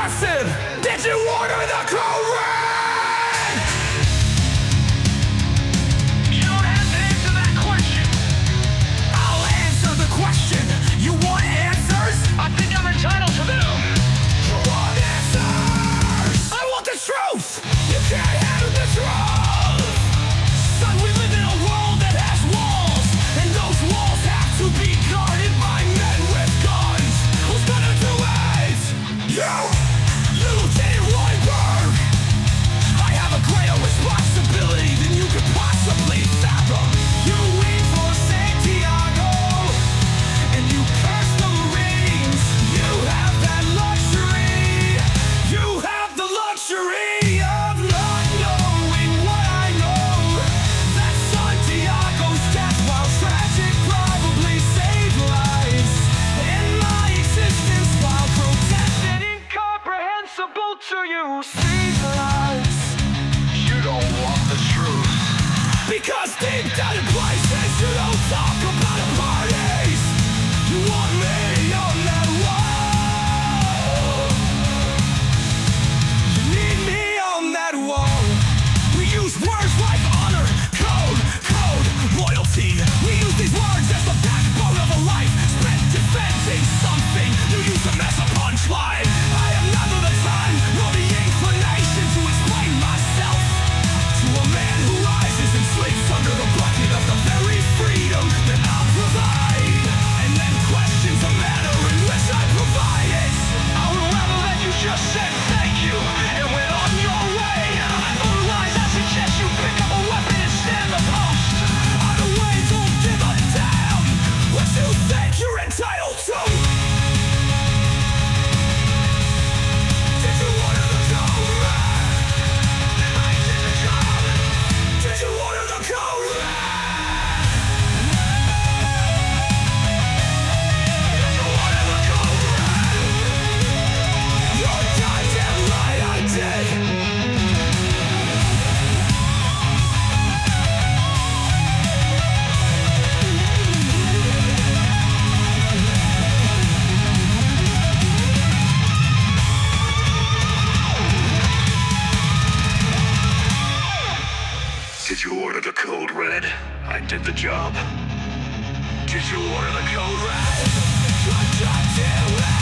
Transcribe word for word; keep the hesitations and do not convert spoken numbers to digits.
aggressive. Did you order the code red? You don't have to answer that question. I'll answer the question. You want answers? I think I'm entitled to them. You want answers? I want the truth. You can't handle the truth. Son, we live in a world that has walls, and those walls have to be guarded by men with guns. Who's gonna do it? You, Lieutenant Royberg. I have a greater responsibility than you could possibly fathom. You wait for Santiago, and you curse the Marines. You have that luxury. You have the luxury of not knowing what I know. That Santiago's death, while tragic, probably saved lives. And my existence, while grotesque and incomprehensible to you, saved lives. You don't want the truth. Because deep down in places you don't talk about the parties. You want me on that wall. You need me on that wall. We use words like honor, code, code, loyalty. We use these words as the backbone of a life spent defending something. You use them as a punchline. I have neither the time nor the inclination to explain myself to a man who rises and sleeps under the blanket of the very freedom that I'll provide, and then questions the manner in which I provide it. I would rather that you just said thank you and went on your way. Otherwise, I suggest you pick up a weapon and stand the post. Either way, don't give a damn what you think you're entitled to. Did you order the code red? I did the job. Did you order the code red? Did you order the code red? You're goddamn right, I did. Did you order the code red? I did the job. Did you order the code red? You're goddamn right.